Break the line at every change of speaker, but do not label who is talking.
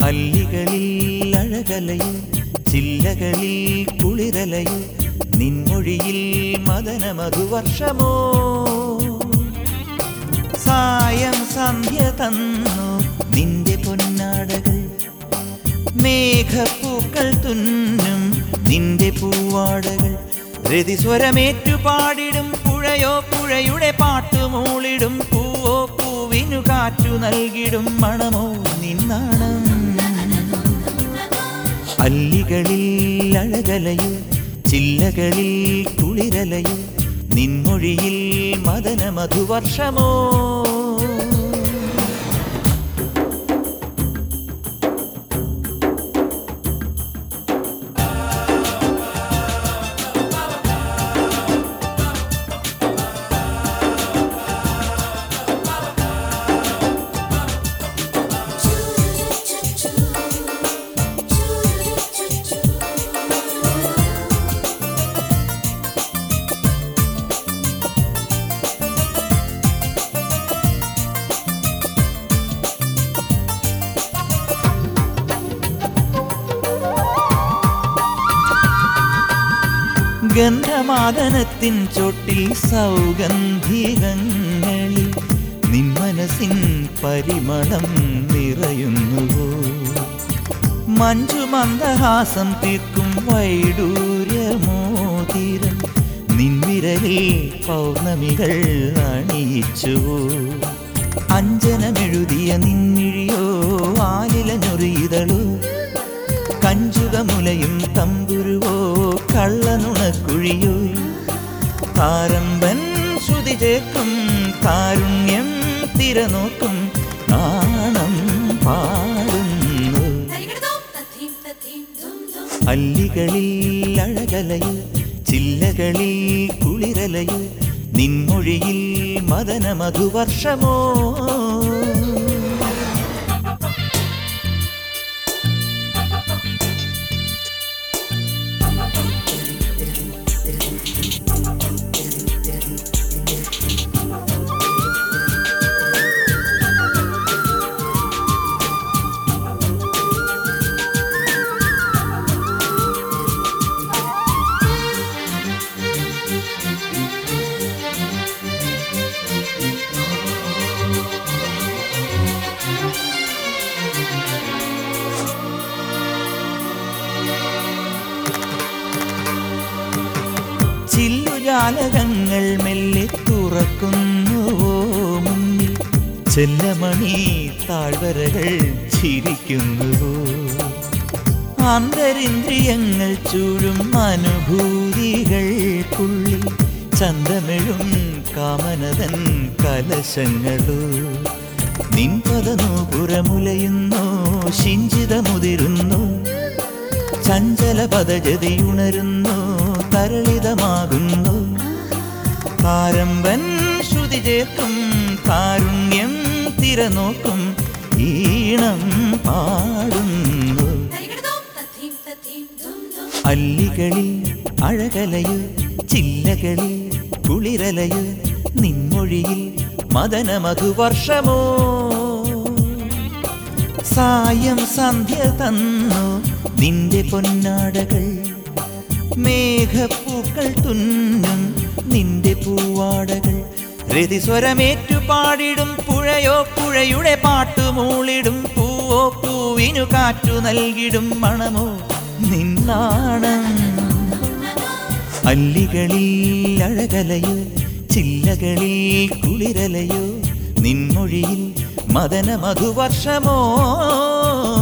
അല്ലികളിൽ അഴകലയോ ചില്ലകളിൽ കുളിരലയോ നിൻമൊഴിയിൽ മദന മധുവർഷമോ സായം സന്ധ്യ തന്നു നിന്റെ പൊന്നാടകൾ മേഘപ്പൂക്കൾ തുന്നും നിന്റെ പൂവാടകൾ രതിസ്വരമേറ്റു പാടിടും പുഴയോ പുഴയുടെ പാട്ടുമൂളിടും പൂവോ പൂവിനു കാറ്റു നൽകിടും മണമോ നിന്നാണം അല്ലികളിൽ അഴകലയോ ചില്ലകളിൽ കുളിരലയോ നിൻമൊഴിയിൽ മദന മധുവർഷമോ ഗന്ധമാദനത്തിൻ ചോട്ടിൽ സൗഗന്ധികങ്ങളിൽ നിൻ മനസ്സിൻ പരിമളം നിറയുന്നുവോ മഞ്ജുമന്ദഹാസം തീർക്കും വൈഡൂര്യമോതിരം നിൻവിരലിൽ പൗർണമികൾ അണിയിച്ചുവോ അഞ്ജനമെഴുതിയ നിൻമിഴിയോ ആലിലഞ്ഞൊറിയിതളോ കഞ്ചുകമുലയും തമ്പുരുവോ കള്ളനുണക്കുഴിയോ താരമ്പൻ ശ്രുതി ചേർക്കും കാരുണ്യം തിരനോക്കും നാണം പാടുന്നു അല്ലികളിൽ അഴകലയോ ചില്ലകളിൽ കുളിരലയോ നിൻമൊഴിയിൽ മദന മധുവർഷമോ ചില്ലുജാലകങ്ങൾ മെല്ലെ തുറക്കുന്നുവോ മുന്നിൽ ചെല്ലമണി താഴ്വരകൾ ചിരിക്കുന്നുവോ അന്തരിന്ദ്രിയങ്ങൾ ചൂഴും അനുഭൂതികൾക്കുള്ളിൽ ചന്തമെഴും കാമനതൻ കലശങ്ങളോ നിൻപദനൂപുരമുലയുന്നോ ശിഞ്ചിതമുതിരുന്നു ചഞ്ചല പദജതിയുണരുന്നു തരളിതമാകുന്നു താരമ്പൻ ശ്രുതി ചേർക്കും കാരുണ്യം തിരനോക്കും ഈണം പാടുന്നു അല്ലികളിൽ അഴകലയോ ചില്ലകളിൽ കുളിരലയോ നിൻമൊഴിയിൽ മദന മധുവർഷമോ സായം സന്ധ്യ തന്നു നിന്റെ പൊന്നാടകൾ മേഘപ്പൂക്കൾ തുന്നും നിന്റെ പൂവാടകൾ രതിസ്വരമേറ്റു പാടിടും പുഴയോ പുഴയുടെ പാട്ടുമൂളിടും പൂവോ പൂവിനു കാറ്റു നൽകിടും മണമോ നിന്നാണം അല്ലികളിൽ അഴകലയോ ചില്ലകളിൽ കുളിരലയോ നിൻമൊഴിയിൽ മദന മധുവർഷമോ